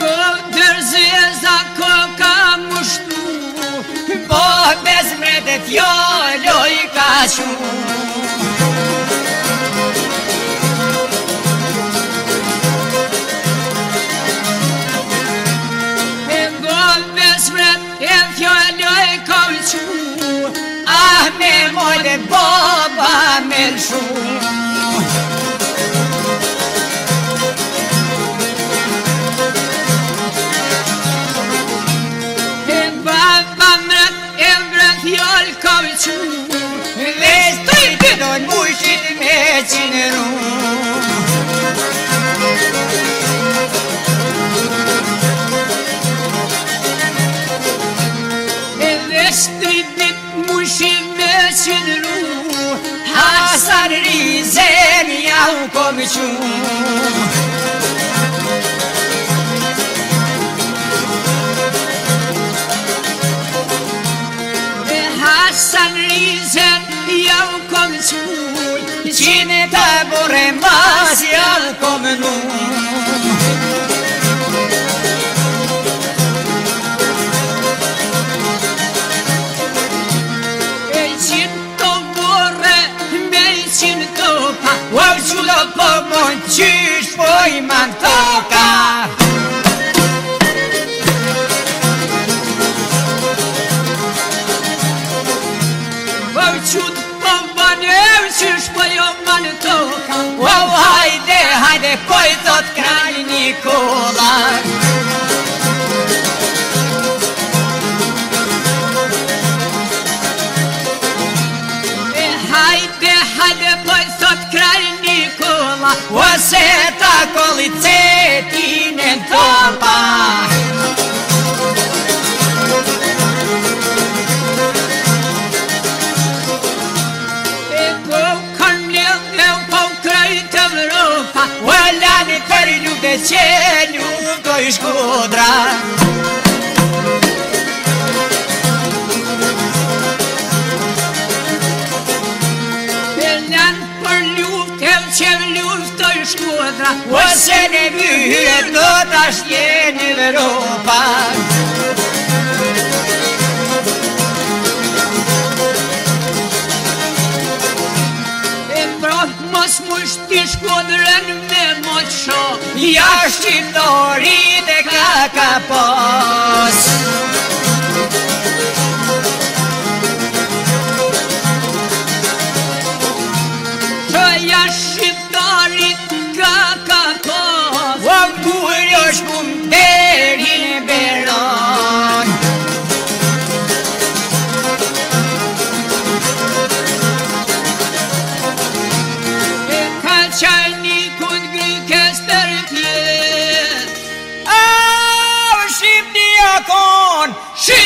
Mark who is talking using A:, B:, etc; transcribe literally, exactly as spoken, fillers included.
A: dërzeza ko ka mushtu, po bez mrete fjalloj ka qu. Ah, me mole baba me lëshu. E baba mret e vret fjall ka qu, dhe stoj të dojnë mushit me qinëru. Hasan Rizen jau kom qu. Hasan Rizen jau kom qu, qine të bore mas jau kom nu. Wow, chulo po mon qysh po I man toka. Wow, chut po banev qysh po jo man toka. Wow, hajde, hajde, po I thot kralj Nikola. Ose ta kolicetin e topa. E po kanë ljeve u po krejt Evropa, o lani për ljude që ljudoj shkodra. Shkodra, ose në vyhet do tash jeni në Europa. E pra mos mushti Shkodrën me mot sho, ja shqiptarit e ka ka pas. Që ja shqiptarit She